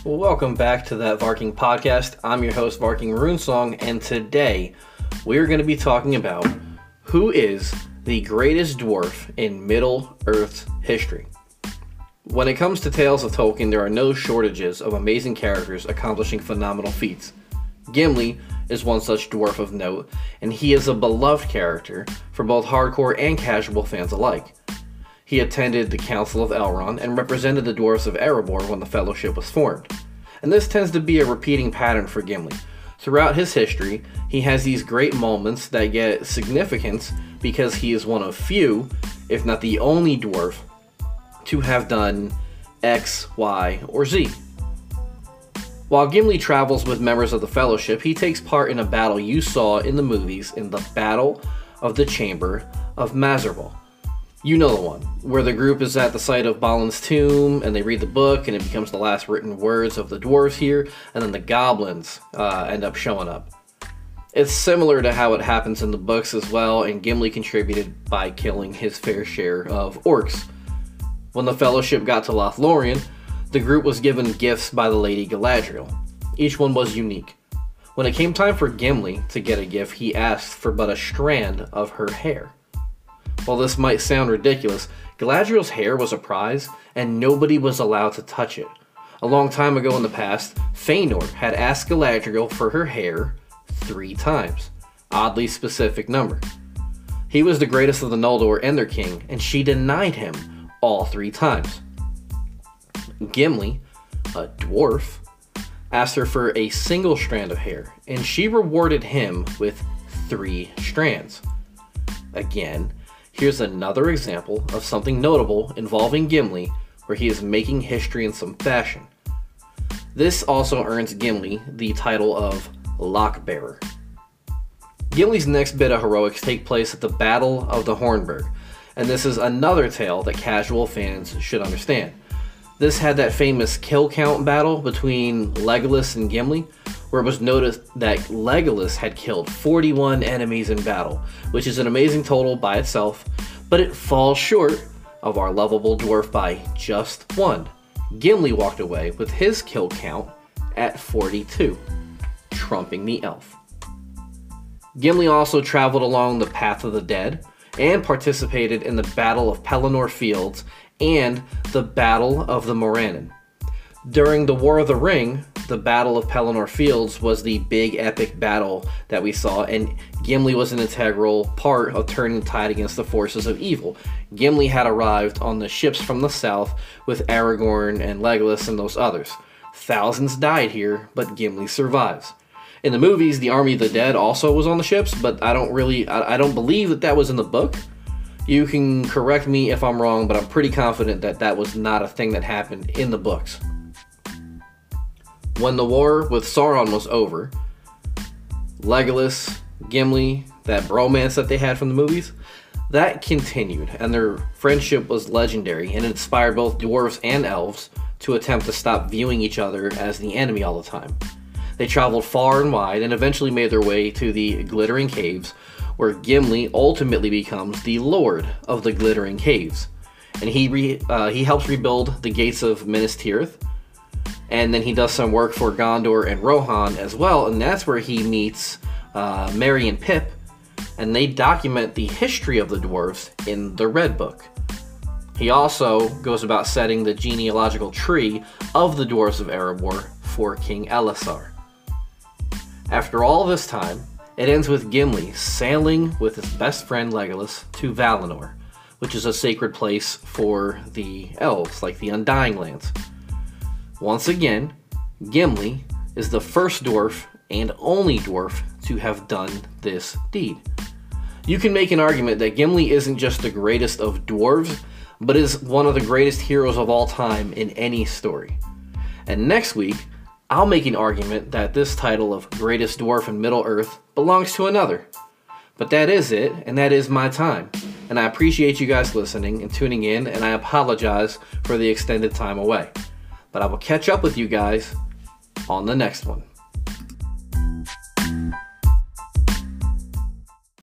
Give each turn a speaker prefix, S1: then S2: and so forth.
S1: Welcome back to that Varking podcast. I'm your host, Varking Runesong, and today we're going to be talking about who is the greatest dwarf in Middle-earth's history. When it comes to Tales of Tolkien, there are no shortages of amazing characters accomplishing phenomenal feats. Gimli is one such dwarf of note, and he is a beloved character for both hardcore and casual fans alike. He attended the Council of Elrond and represented the dwarves of Erebor when the Fellowship was formed. And this tends to be a repeating pattern for Gimli. Throughout his history, he has these great moments that get significance because he is one of few, if not the only dwarf, to have done X, Y, or Z. While Gimli travels with members of the Fellowship, he takes part in a battle you saw in the movies in the Battle of the Chamber of Mazarbul. You know the one, where the group is at the site of Balin's tomb, and they read the book, and it becomes the last written words of the dwarves here, and then the goblins end up showing up. It's similar to how it happens in the books as well, and Gimli contributed by killing his fair share of orcs. When the Fellowship got to Lothlorien, the group was given gifts by the Lady Galadriel. Each one was unique. When it came time for Gimli to get a gift, he asked for but a strand of her hair. While this might sound ridiculous, Galadriel's hair was a prize, and nobody was allowed to touch it. A long time ago in the past, Fëanor had asked Galadriel for her hair 3 times. Oddly specific number. He was the greatest of the Noldor and their king, and she denied him all 3 times. Gimli, a dwarf, asked her for a single strand of hair, and she rewarded him with 3 strands. Again, here's another example of something notable involving Gimli, where he is making history in some fashion. This also earns Gimli the title of Lockbearer. Gimli's next bit of heroics take place at the Battle of the Hornburg, and this is another tale that casual fans should understand. This had that famous kill count battle between Legolas and Gimli, where it was noticed that Legolas had killed 41 enemies in battle, which is an amazing total by itself, but it falls short of our lovable dwarf by just 1. Gimli walked away with his kill count at 42, trumping the elf. Gimli also traveled along the Path of the Dead and participated in the Battle of Pelennor Fields and the Battle of the Morannon. During the War of the Ring, the Battle of Pelennor Fields was the big epic battle that we saw, and Gimli was an integral part of turning the tide against the forces of evil. Gimli had arrived on the ships from the south with Aragorn and Legolas and those others. Thousands died here, but Gimli survives. In the movies, the Army of the Dead also was on the ships, but I don't believe that was in the book. You can correct me if I'm wrong, but I'm pretty confident that was not a thing that happened in the books. When the war with Sauron was over, Legolas, Gimli, that bromance that they had from the movies, that continued, and their friendship was legendary, and it inspired both dwarves and elves to attempt to stop viewing each other as the enemy all the time. They traveled far and wide and eventually made their way to the Glittering Caves, where Gimli ultimately becomes the Lord of the Glittering Caves. And he helps rebuild the gates of Minas Tirith, and then he does some work for Gondor and Rohan as well, and that's where he meets Merry and Pip, and they document the history of the dwarves in the Red Book. He also goes about setting the genealogical tree of the dwarves of Erebor for King Elessar. After all this time, it ends with Gimli sailing with his best friend Legolas to Valinor, which is a sacred place for the elves, like the Undying Lands. Once again, Gimli is the first dwarf and only dwarf to have done this deed. You can make an argument that Gimli isn't just the greatest of dwarves, but is one of the greatest heroes of all time in any story. And next week, I'll make an argument that this title of Greatest Dwarf in Middle-earth belongs to another. But that is it, and that is my time. And I appreciate you guys listening and tuning in, and I apologize for the extended time away. But I will catch up with you guys on the next one.